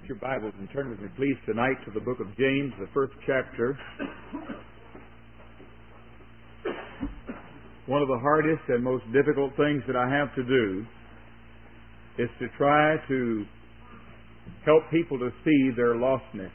Get your Bibles and turn with me, please, tonight to the book of James, the first chapter. One of the hardest and most difficult things that I have to do is to try to help people to see their lostness.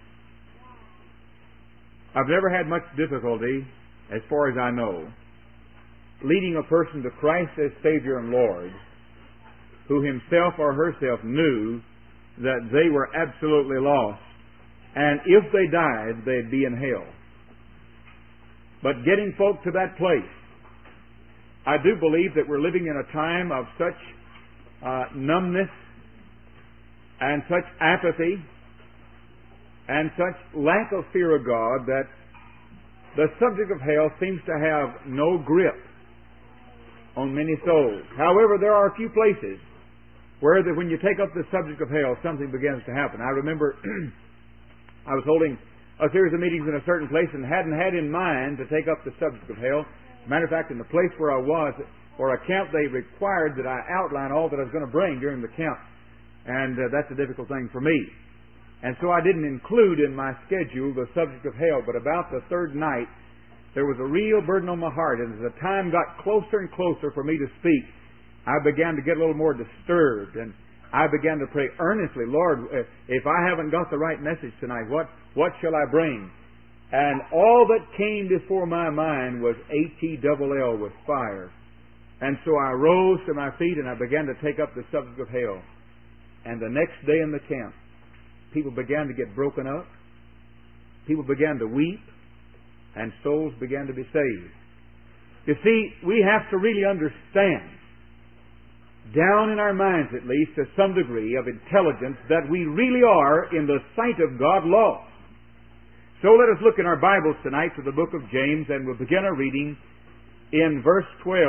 I've never had much difficulty, as far as I know, leading a person to Christ as Savior and Lord, who himself or herself knew that they were absolutely lost, and if they died, they'd be in hell. But getting folk to that place, I do believe that we're living in a time of such numbness and such apathy and such lack of fear of God that the subject of hell seems to have no grip on many souls. However, there are a few places where when you take up the subject of hell, something begins to happen. I remember I was holding a series of meetings in a certain place and hadn't had in mind to take up the subject of hell. As a matter of fact, in the place where I was, for a camp, they required that I outline all that I was going to bring during the camp. And that's a difficult thing for me. And so I didn't include in my schedule the subject of hell. But about the third night, there was a real burden on my heart. And as the time got closer and closer for me to speak, I began to get a little more disturbed, and I began to pray earnestly, Lord, if I haven't got the right message tonight, what shall I bring? And all that came before my mind was ATLL with fire. And so I rose to my feet and I began to take up the subject of hell. And the next day in the camp, people began to get broken up, people began to weep, and souls began to be saved. You see, we have to really understand, down in our minds at least, to some degree of intelligence, that we really are, in the sight of God, lost. So let us look in our Bibles tonight to the book of James, and we'll begin our reading in verse 12.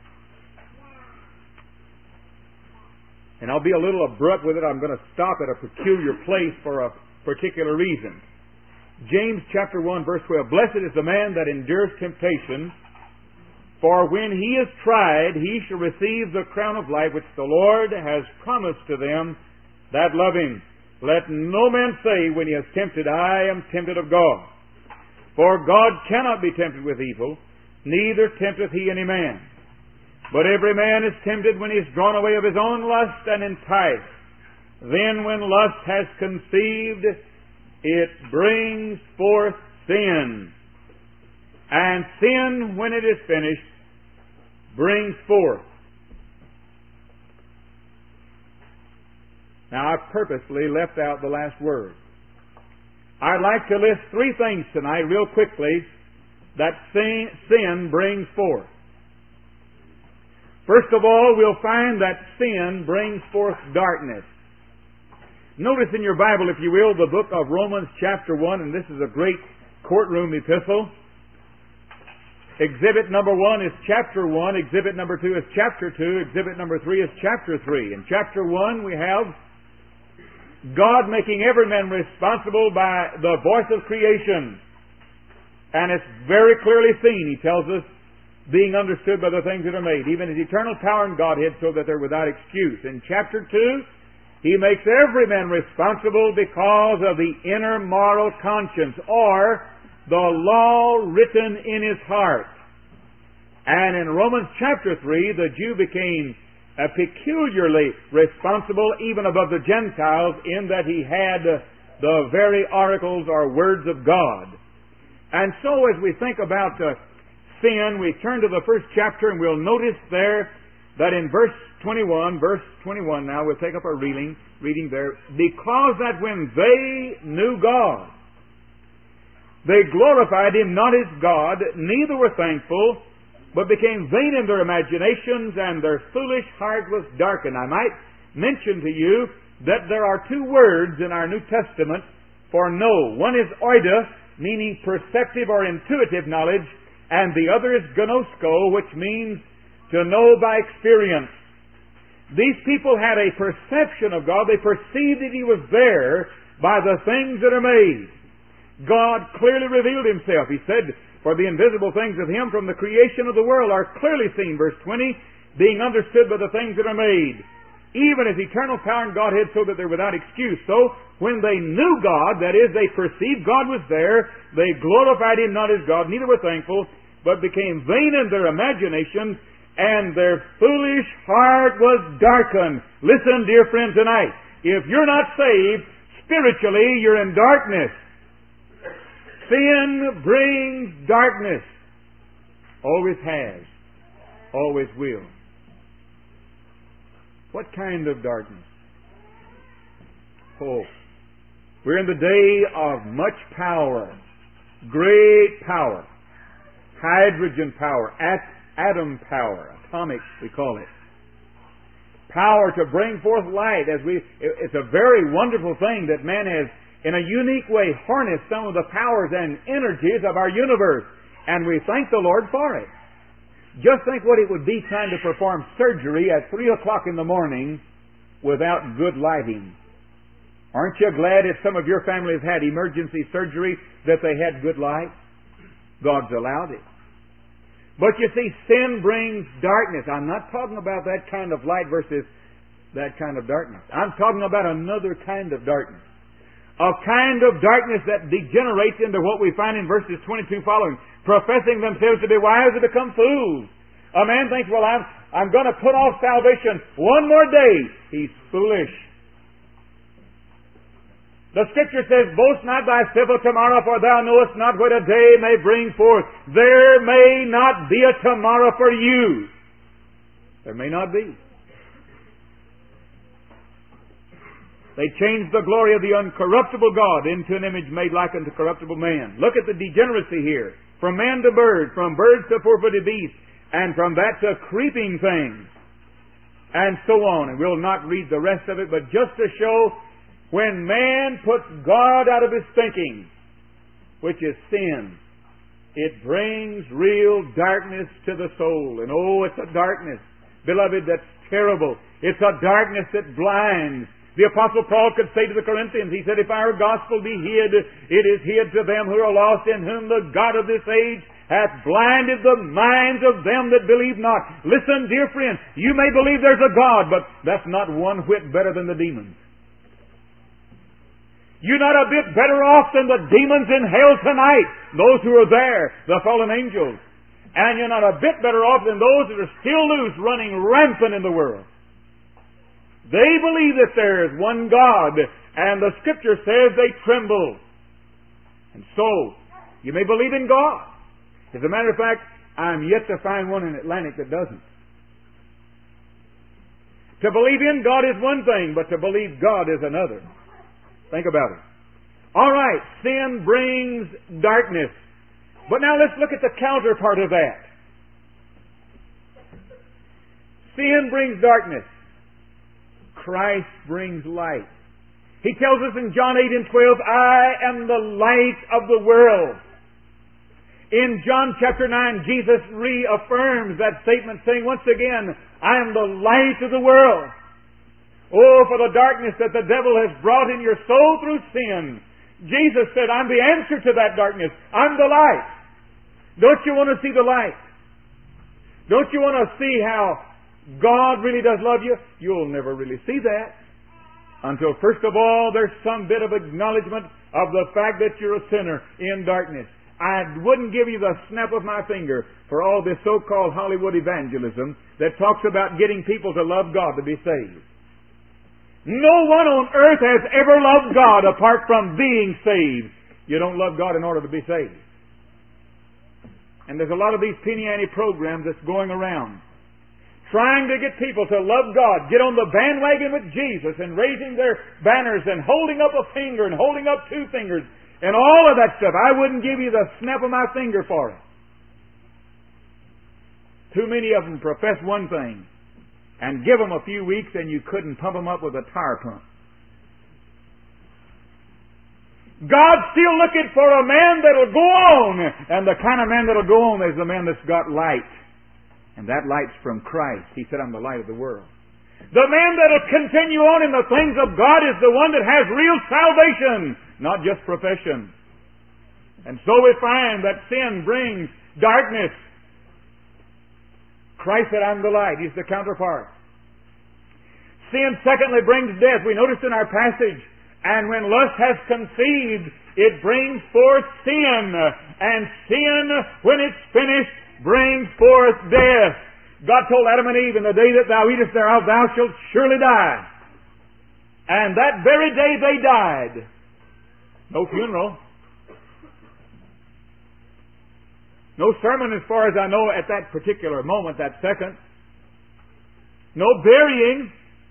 And I'll be a little abrupt with it. I'm going to stop at a peculiar place for a particular reason. James chapter 1, verse 12. Blessed is the man that endures temptation, for when he is tried, he shall receive the crown of life which the Lord has promised to them that love him. Let no man say when he is tempted, I am tempted of God. For God cannot be tempted with evil, neither tempteth he any man. But every man is tempted when he is drawn away of his own lust and enticed. Then when lust has conceived, it brings forth sin. And sin, when it is finished, brings forth. Now, I've purposely left out the last word. I'd like to list three things tonight, real quickly, that sin brings forth. First of all, we'll find that sin brings forth darkness. Notice in your Bible, if you will, the book of Romans chapter 1, and this is a great courtroom epistle. Exhibit number 1 is chapter 1. Exhibit number 2 is chapter 2. Exhibit number 3 is chapter 3. In chapter 1 we have God making every man responsible by the voice of creation. And it's very clearly seen, he tells us, being understood by the things that are made, even his eternal power and Godhead, so that they're without excuse. In chapter 2, he makes every man responsible because of the inner moral conscience, or the law written in his heart. And in Romans chapter 3, the Jew became peculiarly responsible even above the Gentiles, in that he had the very oracles or words of God. And so as we think about sin, we turn to the first chapter and we'll notice there that in verse 21 now, we'll take up our reading there, because that when they knew God, they glorified him not as God, neither were thankful, but became vain in their imaginations, and their foolish heart was darkened. I might mention to you that there are two words in our New Testament for know. One is oida, meaning perceptive or intuitive knowledge, and the other is gnosko, which means to know by experience. These people had a perception of God. They perceived that he was there by the things that are made. God clearly revealed himself. He said, for the invisible things of him from the creation of the world are clearly seen, verse 20, being understood by the things that are made. even as eternal power and Godhead, so that they're without excuse. So, when they knew God, that is, they perceived God was there, they glorified Him not as God, neither were thankful, but became vain in their imagination, and their foolish heart was darkened. Listen, dear friend, tonight. If you're not saved, spiritually, you're in darkness. Sin brings darkness. Always has. Always will. What kind of darkness? Oh, we're in the day of much power. Great power. Hydrogen power. Atom power. Atomic, we call it. Power to bring forth light. It's a very wonderful thing that man has, in a unique way, harnessed some of the powers and energies of our universe. And we thank the Lord for it. Just think what it would be trying to perform surgery at 3 o'clock in the morning without good lighting. Aren't you glad if some of your families had emergency surgery that they had good light? God's allowed it. But you see, sin brings darkness. I'm not talking about that kind of light versus that kind of darkness. I'm talking about another kind of darkness. A kind of darkness that degenerates into what we find in verses 22 following. Professing themselves to be wise, have become fools. A man thinks, well, I'm going to put off salvation one more day. He's foolish. The Scripture says, boast not thyself of tomorrow, for thou knowest not what a day may bring forth. There may not be a tomorrow for you. There may not be. They changed the glory of the uncorruptible God into an image made like unto corruptible man. Look at the degeneracy here. From man to bird, from birds to four-footed beasts, and from that to creeping things, and so on. And we'll not read the rest of it, but just to show when man puts God out of his thinking, which is sin, it brings real darkness to the soul. And oh, it's a darkness, beloved, that's terrible. It's a darkness that blinds. The Apostle Paul could say to the Corinthians, he said, if our gospel be hid, it is hid to them who are lost, in whom the God of this age hath blinded the minds of them that believe not. Listen, dear friend, you may believe there's a God, but that's not one whit better than the demons. You're not a bit better off than the demons in hell tonight, those who are there, the fallen angels. And you're not a bit better off than those that are still loose, running rampant in the world. They believe that there is one God, and the Scripture says they tremble. And so, you may believe in God. As a matter of fact, I'm yet to find one in Atlantic that doesn't. To believe in God is one thing, but to believe God is another. Think about it. All right, sin brings darkness. But now let's look at the counterpart of that. Sin brings darkness. Christ brings light. He tells us in John 8 and 12, I am the light of the world. In John chapter 9, Jesus reaffirms that statement, saying once again, I am the light of the world. Oh, for the darkness that the devil has brought in your soul through sin. Jesus said, I'm the answer to that darkness. I'm the light. Don't you want to see the light? Don't you want to see how God really does love you? You'll never really see that until, first of all, there's some bit of acknowledgement of the fact that you're a sinner in darkness. I wouldn't give you the snap of my finger for all this so-called Hollywood evangelism that talks about getting people to love God to be saved. No one on earth has ever loved God apart from being saved. You don't love God in order to be saved. And there's a lot of these penny-ante programs that's going around, trying to get people to love God, get on the bandwagon with Jesus, and raising their banners and holding up a finger and holding up two fingers and all of that stuff. I wouldn't give you the snap of my finger for it. Too many of them profess one thing and give them a few weeks and you couldn't pump them up with a tire pump. God's still looking for a man that'll go on, and the kind of man that'll go on is the man that's got light. And that light's from Christ. He said, I'm the light of the world. The man that'll continue on in the things of God is the one that has real salvation, not just profession. And so we find that sin brings darkness. Christ said, I'm the light. He's the counterpart. Sin, secondly, brings death. We noticed in our passage, and when lust has conceived, it brings forth sin. And sin, when it's finished, brings forth death. God told Adam and Eve, in the day that thou eatest thereof, thou shalt surely die. And that very day they died. No funeral. No sermon as far as I know at that particular moment, that second. No burying.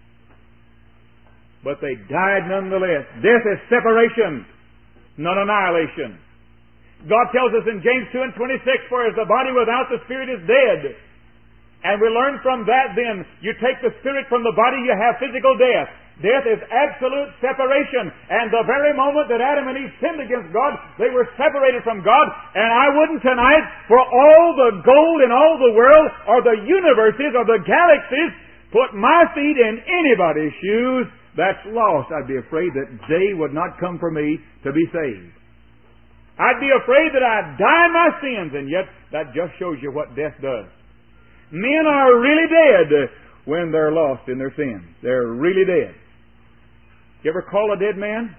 But they died nonetheless. Death is separation, not annihilation. God tells us in James 2 and 26, for as the body without the spirit is dead. And we learn from that then, you take the spirit from the body, you have physical death. Death is absolute separation. And the very moment that Adam and Eve sinned against God, they were separated from God. And I wouldn't tonight, for all the gold in all the world, or the universes, or the galaxies, put my feet in anybody's shoes that's lost. I'd be afraid that they would not come for me to be saved. I'd be afraid that I'd die in my sins, and yet that just shows you what death does. Men are really dead when they're lost in their sins. They're really dead. You ever call a dead man?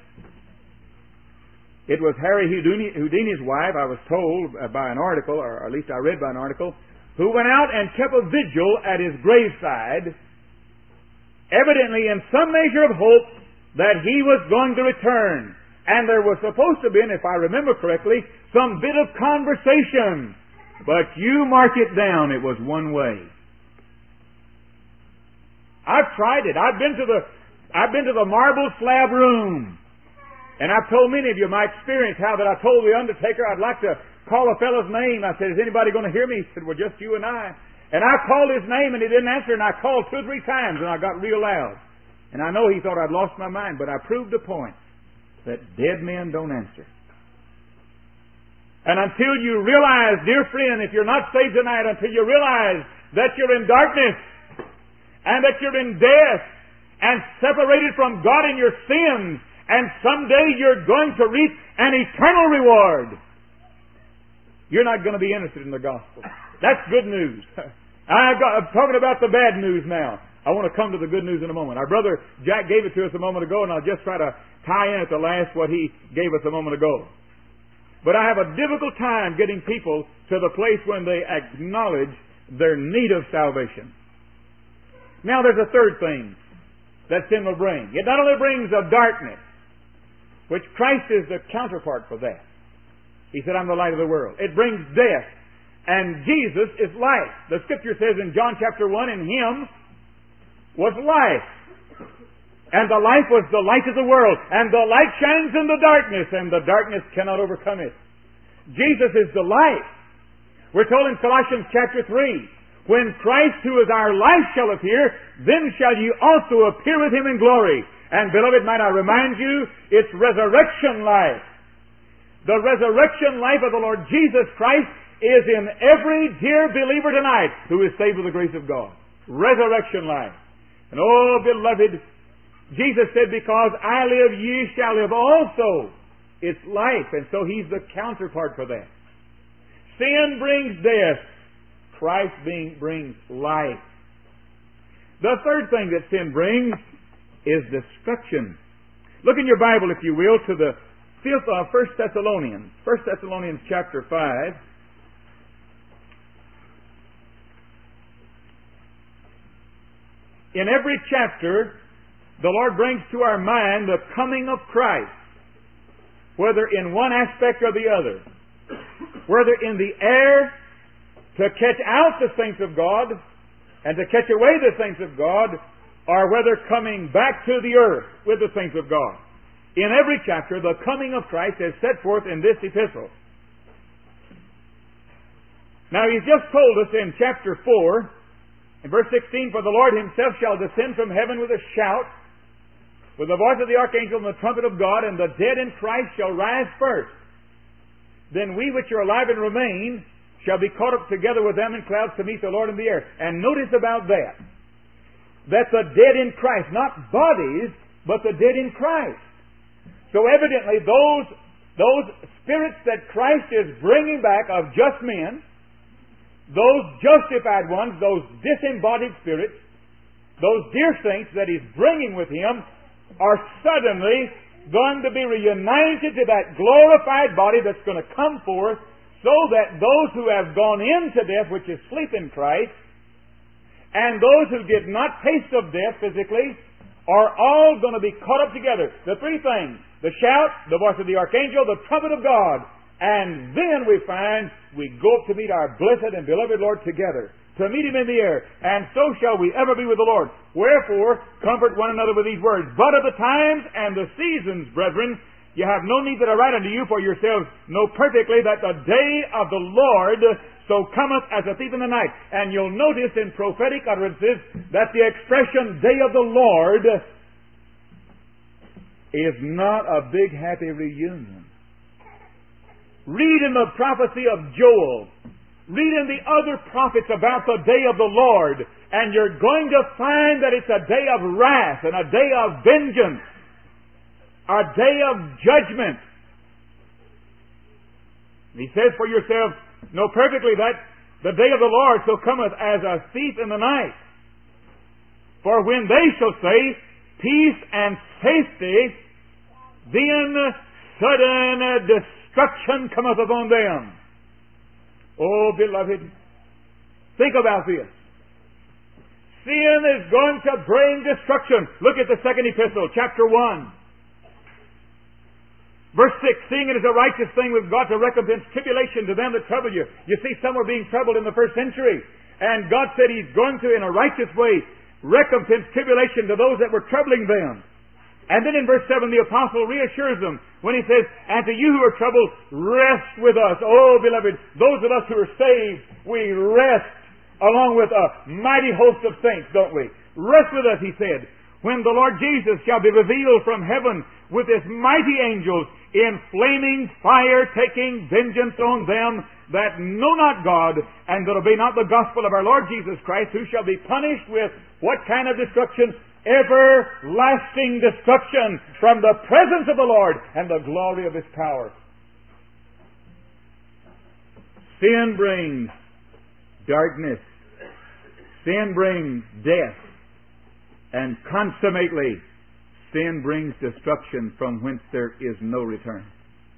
It was Harry Houdini's wife, I was told by an article, or at least I read by an article, who went out and kept a vigil at his graveside, evidently in some measure of hope that he was going to return. And there was supposed to be, if I remember correctly, some bit of conversation. But you mark it down, it was one way. I've tried it. I've been to the marble slab room. And I've told many of you my experience, how that I told the undertaker I'd like to call a fellow's name. I said, is anybody going to hear me? He said, well, just you and I. And I called his name and he didn't answer, and I called 2 or 3 times and I got real loud. And I know he thought I'd lost my mind, but I proved a point that dead men don't answer. And until you realize, dear friend, if you're not saved tonight, until you realize that you're in darkness and that you're in death and separated from God in your sins, and someday you're going to reap an eternal reward, you're not going to be interested in the gospel. That's good news. I'm talking about the bad news now. I want to come to the good news in a moment. Our brother Jack gave it to us a moment ago, and I'll just try to tie in at the last what he gave us a moment ago. But I have a difficult time getting people to the place when they acknowledge their need of salvation. Now there's a third thing that sin will bring. It not only brings a darkness, which Christ is the counterpart for that. He said, I'm the light of the world. It brings death. And Jesus is life. The Scripture says in John chapter 1, in Him was life. And the life was the light of the world. And the light shines in the darkness, and the darkness cannot overcome it. Jesus is the light. We're told in Colossians chapter 3, when Christ, who is our life, shall appear, then shall you also appear with Him in glory. And beloved, might I remind you, it's resurrection life. The resurrection life of the Lord Jesus Christ is in every dear believer tonight who is saved with the grace of God. Resurrection life. And oh, beloved, Jesus said, because I live, ye shall live also. It's life, and so He's the counterpart for that. Sin brings death. Christ brings life. The third thing that sin brings is destruction. Look in your Bible, if you will, to the 1 Thessalonians. 1 Thessalonians chapter 5. In every chapter, the Lord brings to our mind the coming of Christ, whether in one aspect or the other, whether in the air to catch out the saints of God and to catch away the saints of God, or whether coming back to the earth with the saints of God. In every chapter, the coming of Christ is set forth in this epistle. Now, He's just told us in chapter 4, in verse 16, for the Lord Himself shall descend from heaven with a shout, with the voice of the archangel and the trumpet of God, and the dead in Christ shall rise first. Then we which are alive and remain shall be caught up together with them in clouds to meet the Lord in the air. And notice about that the dead in Christ, not bodies, but the dead in Christ. So evidently those spirits that Christ is bringing back of just men, those justified ones, those disembodied spirits, those dear saints that He's bringing with Him are suddenly going to be reunited to that glorified body that's going to come forth, so that those who have gone into death, which is sleep in Christ, and those who did not taste of death physically, are all going to be caught up together. The three things: the shout, the voice of the archangel, the trumpet of God. And then we find we go up to meet our blessed and beloved Lord together, to meet Him in the air. And so shall we ever be with the Lord. Wherefore, comfort one another with these words. But of the times and the seasons, brethren, you have no need that I write unto you, for yourselves know perfectly that the day of the Lord so cometh as a thief in the night. And you'll notice in prophetic utterances that the expression day of the Lord is not a big happy reunion. Read in the prophecy of Joel. Read in the other prophets about the day of the Lord, and you're going to find that it's a day of wrath and a day of vengeance, a day of judgment. He says, for yourselves, know perfectly that the day of the Lord so cometh as a thief in the night. For when they shall say, peace and safety, then sudden destruction cometh upon them. Oh, beloved, think about this. Sin is going to bring destruction. Look at the second epistle, chapter 1. Verse 6, seeing it is a righteous thing with God to recompense tribulation to them that trouble you. You see, some were being troubled in the first century. And God said He's going to, in a righteous way, recompense tribulation to those that were troubling them. And then in verse 7, the apostle reassures them when he says, and to you who are troubled, rest with us. Oh, beloved, those of us who are saved, we rest along with a mighty host of saints, don't we? Rest with us, he said, when the Lord Jesus shall be revealed from heaven with His mighty angels in flaming fire, taking vengeance on them that know not God and that obey not the gospel of our Lord Jesus Christ, who shall be punished with what kind of destruction? Everlasting destruction from the presence of the Lord and the glory of His power. Sin brings darkness. Sin brings death. And consummately, sin brings destruction from whence there is no return.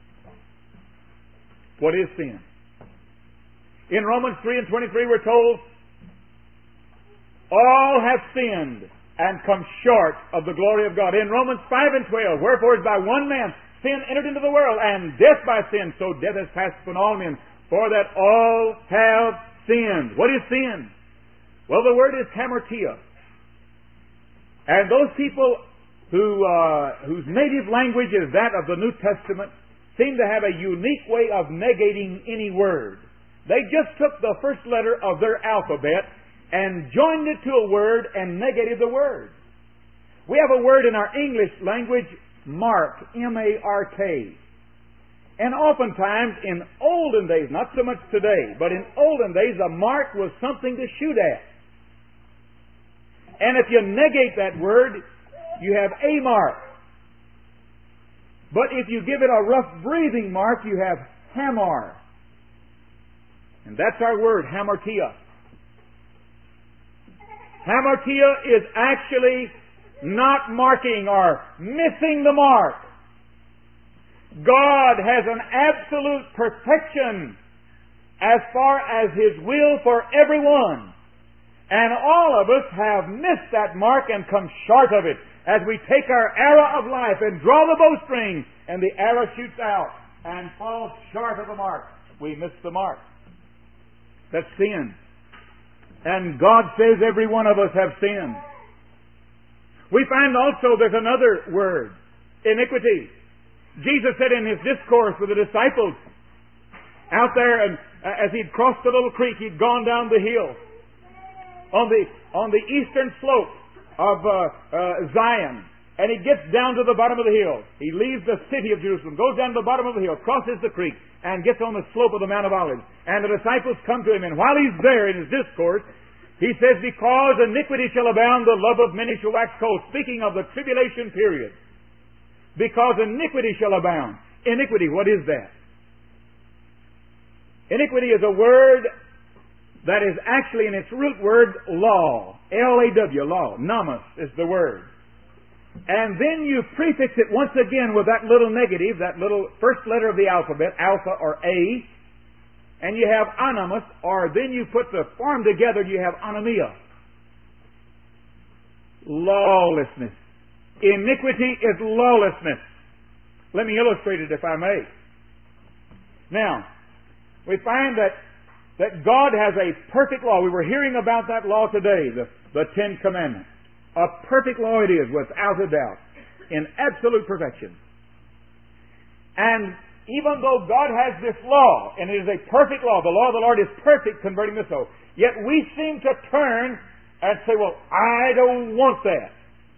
What is sin? In Romans 3:23 we're told, all have sinned and come short of the glory of God. In Romans 5:12, wherefore as by one man sin entered into the world, and death by sin, so death has passed upon all men, for that all have sinned. What is sin? Well, the word is hamartia. And those people whose native language is that of the New Testament seem to have a unique way of negating any word. They just took the first letter of their alphabet and joined it to a word and negated the word. We have a word in our English language, mark, M-A-R-K. And oftentimes in olden days, not so much today, but in olden days, a mark was something to shoot at. And if you negate that word, you have a mark. But if you give it a rough breathing mark, you have hamar. And that's our word, hamartia. Hamartia is actually not marking or missing the mark. God has an absolute perfection as far as His will for everyone. And all of us have missed that mark and come short of it as we take our arrow of life and draw the bowstring and the arrow shoots out and falls short of the mark. We miss the mark. That's sin. And God says every one of us have sinned. We find also there's another word, iniquity. Jesus said in His discourse with the disciples out there, and as He'd crossed the little creek, He'd gone down the hill on the eastern slope of Zion, and He gets down to the bottom of the hill. He leaves the city of Jerusalem, goes down to the bottom of the hill, crosses the creek, and gets on the slope of the Mount of Olives. And the disciples come to Him, and while He's there in His discourse, He says, because iniquity shall abound, the love of many shall wax cold. Speaking of the tribulation period. Because iniquity shall abound. Iniquity, what is that? Iniquity is a word that is actually in its root word law. L-A-W, law. Nomos is the word. And then you prefix it once again with that little negative, that little first letter of the alphabet, alpha or A, and you have anonymous, or then you put the form together and you have anomia. Lawlessness. Iniquity is lawlessness. Let me illustrate it if I may. Now, we find that God has a perfect law. We were hearing about that law today, the Ten Commandments. A perfect law it is, without a doubt, in absolute perfection. And even though God has this law, and it is a perfect law, the law of the Lord is perfect, converting the soul, yet we seem to turn and say, well, I don't want that.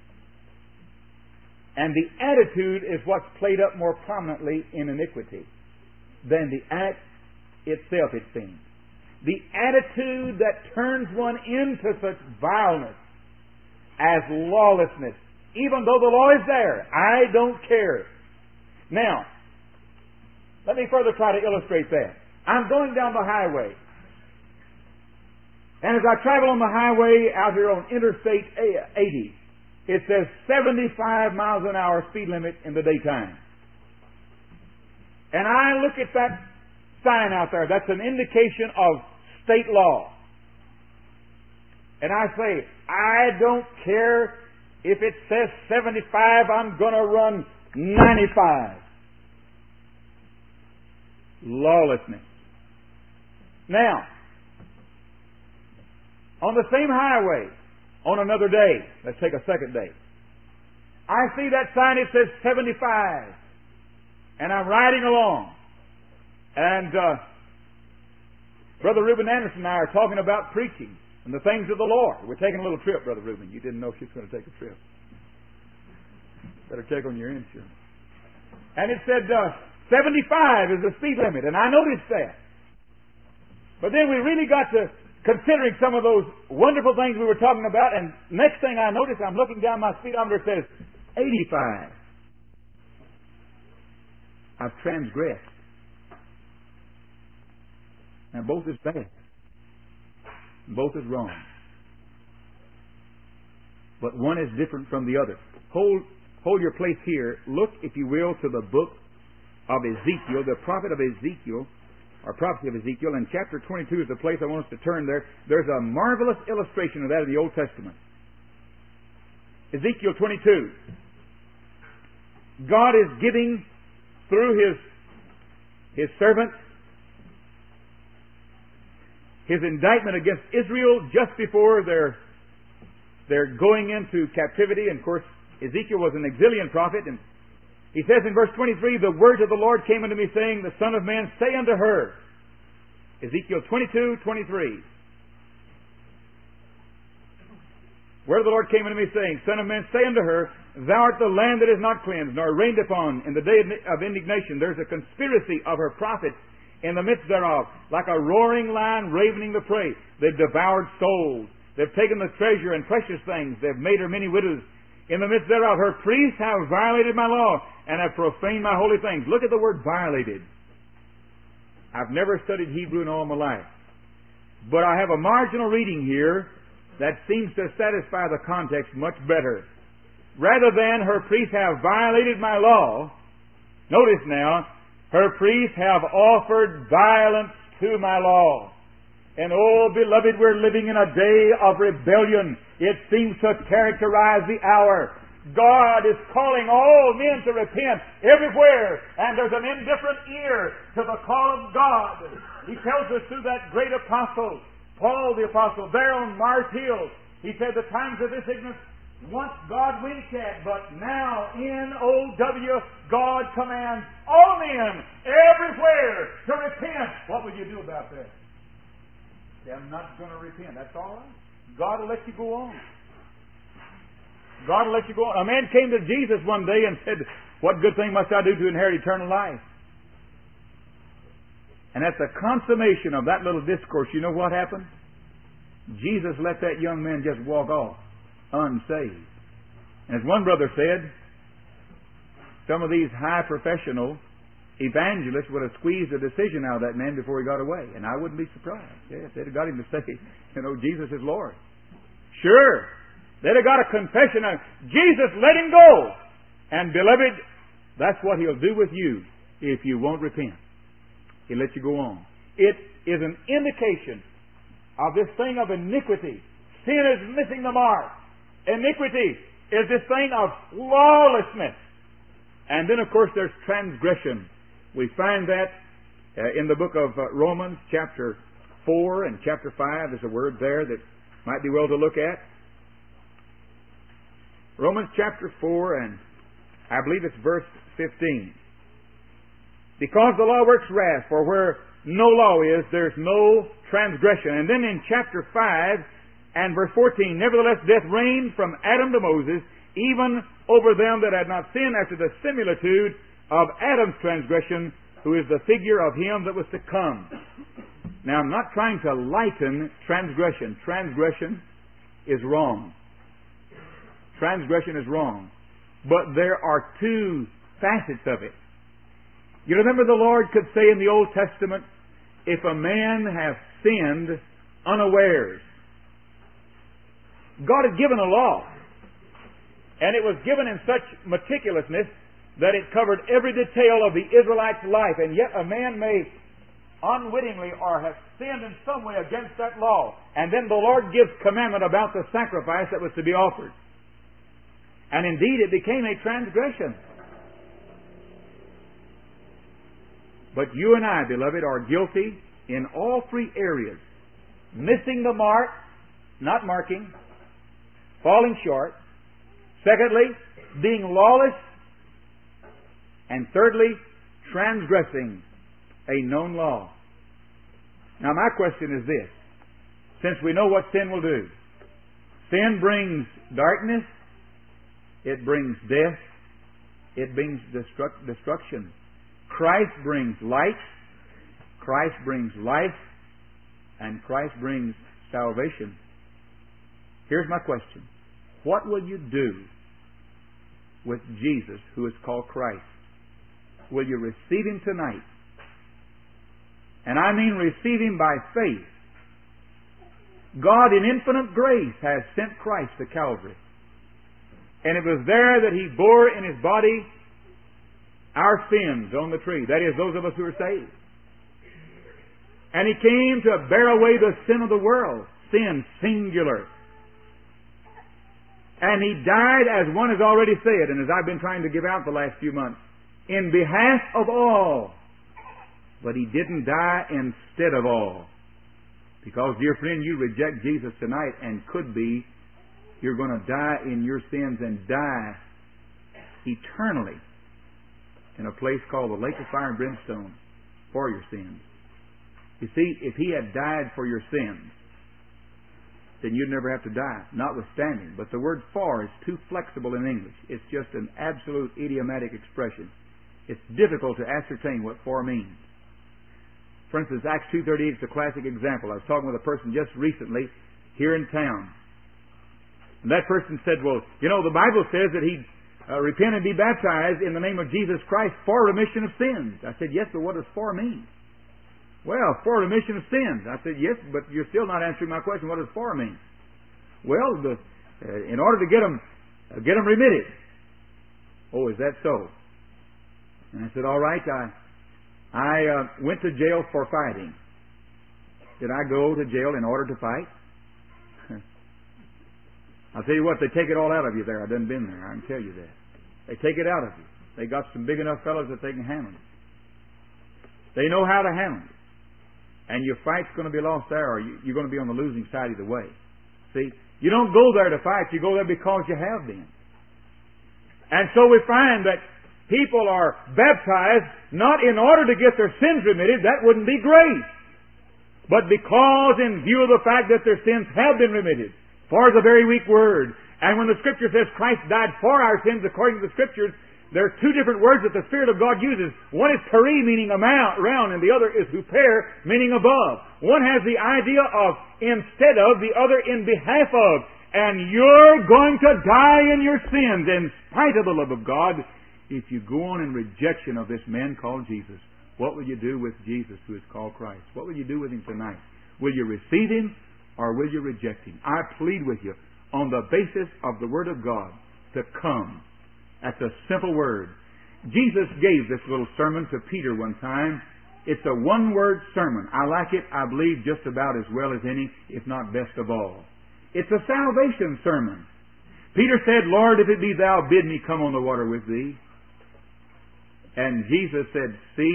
And the attitude is what's played up more prominently in iniquity than the act itself, it seems. The attitude that turns one into such vileness as lawlessness. Even though the law is there, I don't care. Now, let me further try to illustrate that. I'm going down the highway. And as I travel on the highway out here on Interstate 80, it says 75 miles an hour speed limit in the daytime. And I look at that sign out there. That's an indication of state law. And I say, I don't care if it says 75, I'm going to run 95. Lawlessness. Now, on the same highway, on another day, let's take a second day, I see that sign, it says 75. And I'm riding along. And Brother Reuben Anderson and I are talking about preaching and the things of the Lord. We're taking a little trip, Brother Reuben. You didn't know she was going to take a trip. Better check on your insurance. And it said 75 is the speed limit. And I noticed that. But then we really got to considering some of those wonderful things we were talking about, and next thing I notice, I'm looking down my speedometer, it says 85. I've transgressed. Now both is bad. Both is wrong. But one is different from the other. Hold your place here. Look, if you will, to the book of Ezekiel, the prophet of Ezekiel, or prophecy of Ezekiel, and chapter 22 is the place I want us to turn there. There's a marvelous illustration of that in the Old Testament. Ezekiel 22. God is giving, through His servant, His indictment against Israel just before they're going into captivity. And of course, Ezekiel was an exilian prophet, and he says in verse 23, the words of the Lord came unto me, saying, the Son of Man, say unto her. Ezekiel 22:23. Word of the Lord came unto me, saying, Son of man, say unto her, thou art the land that is not cleansed, nor rained upon in the day of indignation. There's a conspiracy of her prophets in the midst thereof, like a roaring lion ravening the prey. They've devoured souls. They've taken the treasure and precious things. They've made her many widows. In the midst thereof, her priests have violated my law, and have profaned my holy things. Look at the word violated. I've never studied Hebrew in all my life. But I have a marginal reading here that seems to satisfy the context much better. Rather than her priests have violated my law, notice now, her priests have offered violence to my law. And oh, beloved, we're living in a day of rebellion. It seems to characterize the hour. God is calling all men to repent everywhere, and there's an indifferent ear to the call of God. He tells us through that great apostle, Paul the apostle, there on Mars Hill, he said, the times of this ignorance once God winked at, but now N-O-W, God commands all men everywhere to repent. What would you do about that? Say, I'm not going to repent. That's all right. God will let you go on. God will let you go on. A man came to Jesus one day and said, what good thing must I do to inherit eternal life? And at the consummation of that little discourse, you know what happened? Jesus let that young man just walk off, unsaved. And as one brother said, some of these high professional evangelists would have squeezed a decision out of that man before he got away. And I wouldn't be surprised. Yes, they'd have got him to say, Jesus is Lord. Sure. They'd have got a confession of Jesus, let him go. And beloved, that's what he'll do with you if you won't repent. He'll let you go on. It is an indication of this thing of iniquity. Sin is missing the mark. Iniquity is this thing of lawlessness. And then, of course, there's transgression. We find that in the book of Romans, chapter 4 and chapter 5. There's a word there that might be well to look at. Romans chapter 4, and I believe it's verse 15. Because the law works wrath, for where no law is, there's no transgression. And then in chapter 5 and verse 14, nevertheless death reigned from Adam to Moses, even over them that had not sinned, after the similitude of Adam's transgression, who is the figure of him that was to come. Now, I'm not trying to liken transgression. Transgression is wrong. Transgression is wrong. But there are two facets of it. You remember the Lord could say in the Old Testament, if a man have sinned unawares. God had given a law. And it was given in such meticulousness that it covered every detail of the Israelites' life. And yet a man may unwittingly or have sinned in some way against that law. And then the Lord gives commandment about the sacrifice that was to be offered. And indeed it became a transgression. But you and I, beloved, are guilty in all three areas. Missing the mark, not marking, falling short. Secondly, being lawless. And thirdly, transgressing a known law. Now my question is this. Since we know what sin will do. Sin brings darkness. It brings death. It brings destruction. Christ brings light. Christ brings life. And Christ brings salvation. Here's my question. What will you do with Jesus, who is called Christ? Will you receive Him tonight? And I mean receive Him by faith. God in infinite grace has sent Christ to Calvary. And it was there that He bore in His body our sins on the tree. That is, those of us who are saved. And He came to bear away the sin of the world. Sin, singular. And He died, as one has already said, and as I've been trying to give out the last few months, in behalf of all. But He didn't die instead of all. Because, dear friend, you reject Jesus tonight, and could be, you're going to die in your sins and die eternally in a place called the lake of fire and brimstone for your sins. You see, if He had died for your sins, then you'd never have to die, notwithstanding. But the word for is too flexible in English. It's just an absolute idiomatic expression. It's difficult to ascertain what for means. For instance, Acts 2:38 is a classic example. I was talking with a person just recently here in town. And that person said, well, you know, the Bible says that he'd repent and be baptized in the name of Jesus Christ for remission of sins. I said, yes, but what does for mean? Well, for remission of sins. I said, yes, but you're still not answering my question. What does for mean? Well, in order to get them remitted. Oh, is that so? And I said, all right, I went to jail for fighting. Did I go to jail in order to fight? I'll tell you what, they take it all out of you there. I done been there. I can tell you that. They take it out of you. They got some big enough fellows that they can handle it. They know how to handle it. And your fight's going to be lost there, or you're going to be on the losing side either way. See? You don't go there to fight. You go there because you have been. And so we find that people are baptized not in order to get their sins remitted. That wouldn't be grace. But because in view of the fact that their sins have been remitted. For the very weak word. And when the Scripture says Christ died for our sins according to the Scriptures, there are two different words that the Spirit of God uses. One is peri, meaning around, and the other is huper, meaning above. One has the idea of instead of, the other in behalf of. And you're going to die in your sins in spite of the love of God if you go on in rejection of this man called Jesus. What will you do with Jesus, who is called Christ? What will you do with Him tonight? Will you receive Him or will you reject Him? I plead with you, on the basis of the Word of God to come. That's a simple word. Jesus gave this little sermon to Peter one time. It's a one-word sermon. I like it, I believe, just about as well as any, if not best of all. It's a salvation sermon. Peter said, Lord, if it be thou, bid me come on the water with thee. And Jesus said,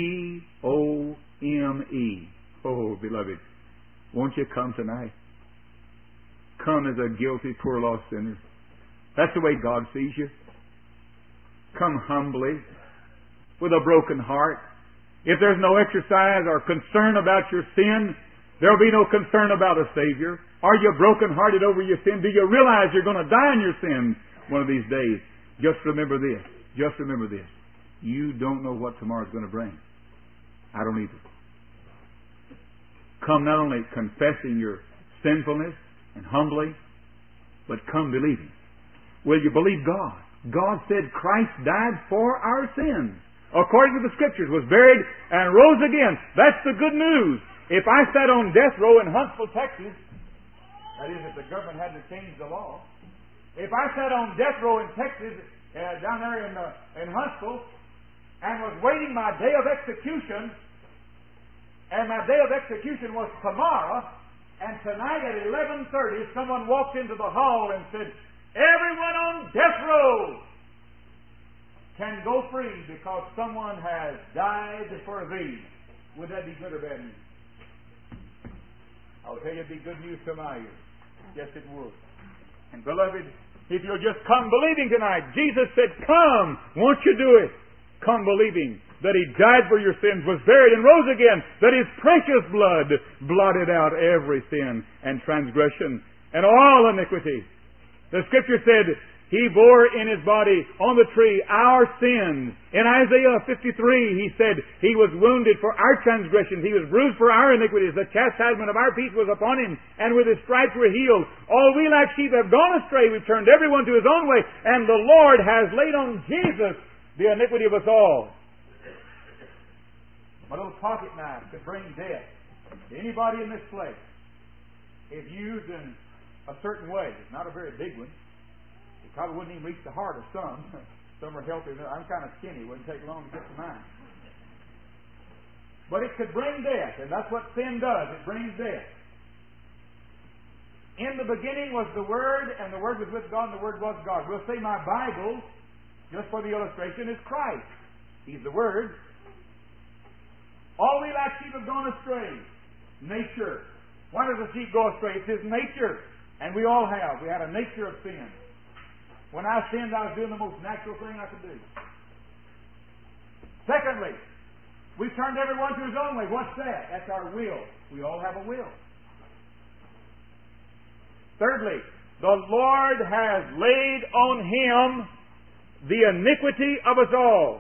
C-O-M-E. Oh, beloved, won't you come tonight? Come as a guilty, poor, lost sinner. That's the way God sees you. Come humbly, with a broken heart. If there's no exercise or concern about your sin, there'll be no concern about a Savior. Are you broken-hearted over your sin? Do you realize you're going to die in your sins one of these days? Just remember this. Just remember this. You don't know what tomorrow's going to bring. I don't either. Come not only confessing your sinfulness and humbly, but come believing. Will you believe God? God said Christ died for our sins, according to the Scriptures, was buried and rose again. That's the good news. If I sat on death row in Huntsville, Texas, that is, if the government hadn't changed the law, if I sat on death row in Texas, down there in Huntsville, and was waiting my day of execution, and my day of execution was tomorrow, and tonight at 11:30 someone walked into the hall and said, everyone on death row can go free because someone has died for thee. Would that be good or bad news? I'll tell you, it'd be good news to my ears. Yes, it would. And beloved, if you'll just come believing tonight, Jesus said, come. Won't you do it? Come believing that He died for your sins, was buried and rose again, that His precious blood blotted out every sin and transgression and all iniquity. The Scripture said, He bore in His body on the tree our sins. In Isaiah 53, He said, He was wounded for our transgressions. He was bruised for our iniquities. The chastisement of our peace was upon Him, and with His stripes we're healed. All we like sheep have gone astray. We've turned everyone to his own way, and the Lord has laid on Jesus the iniquity of us all. My little pocket knife could bring death to anybody in this place if used in a certain way. It's not a very big one. It probably wouldn't even reach the heart of some. Some are healthy. I'm kind of skinny. It wouldn't take long to get to mine. But it could bring death, and that's what sin does. It brings death. In the beginning was the Word, and the Word was with God, and the Word was God. We'll say my Bible, just for the illustration, is Christ. He's the Word. All we like sheep have gone astray. Nature. Why does a sheep go astray? It's his nature. And we all have. We had a nature of sin. When I sinned, I was doing the most natural thing I could do. Secondly, we turned everyone to his own way. What's that? That's our will. We all have a will. Thirdly, the Lord has laid on Him the iniquity of us all.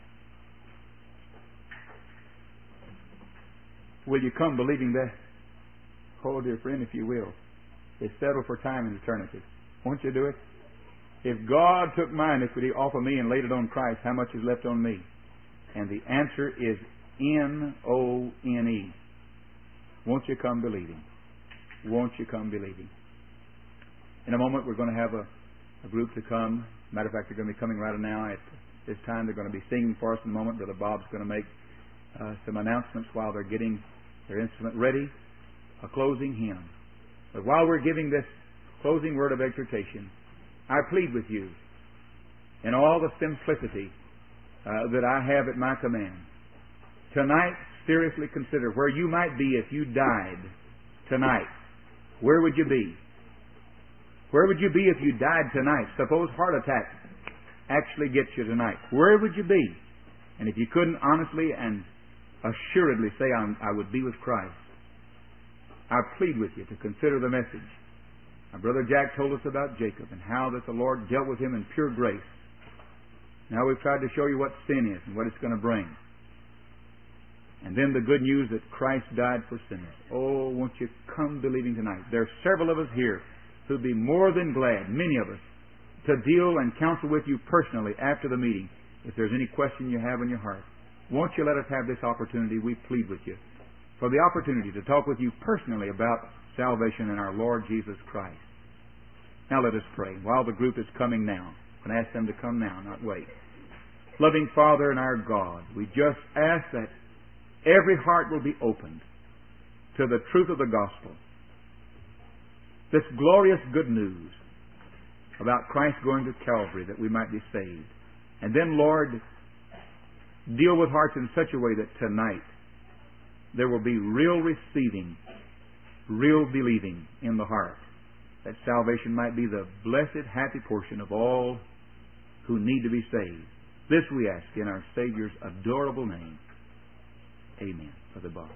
Will you come believing that? Oh, dear friend, if you will. It's settled for time and eternity. Won't you do it? If God took my iniquity off of me and laid it on Christ, how much is left on me? And the answer is N-O-N-E. Won't you come believing? Won't you come believing? In a moment, we're going to have a group to come. Matter of fact, they're going to be coming right now. At this time, they're going to be singing for us in a moment. Brother Bob's going to make some announcements while they're getting their instrument ready. A closing hymn. But while we're giving this closing word of exhortation, I plead with you in all the simplicity that I have at my command. Tonight, seriously consider where you might be if you died tonight. Where would you be? Where would you be if you died tonight? Suppose heart attack actually gets you tonight. Where would you be? And if you couldn't honestly and assuredly say, I would be with Christ, I plead with you to consider the message. Our Brother Jack told us about Jacob and how that the Lord dealt with him in pure grace. Now we've tried to show you what sin is and what it's going to bring. And then the good news that Christ died for sinners. Oh, won't you come believing tonight? There are several of us here who'd be more than glad, many of us, to deal and counsel with you personally after the meeting if there's any question you have in your heart. Won't you let us have this opportunity? We plead with you for the opportunity to talk with you personally about salvation in our Lord Jesus Christ. Now let us pray. While the group is coming now, and ask them to come now, not wait. Loving Father and our God, we just ask that every heart will be opened to the truth of the gospel. This glorious good news about Christ going to Calvary that we might be saved. And then, Lord, deal with hearts in such a way that tonight there will be real receiving, real believing in the heart, that salvation might be the blessed, happy portion of all who need to be saved. This we ask in our Savior's adorable name. Amen. Brother Bob.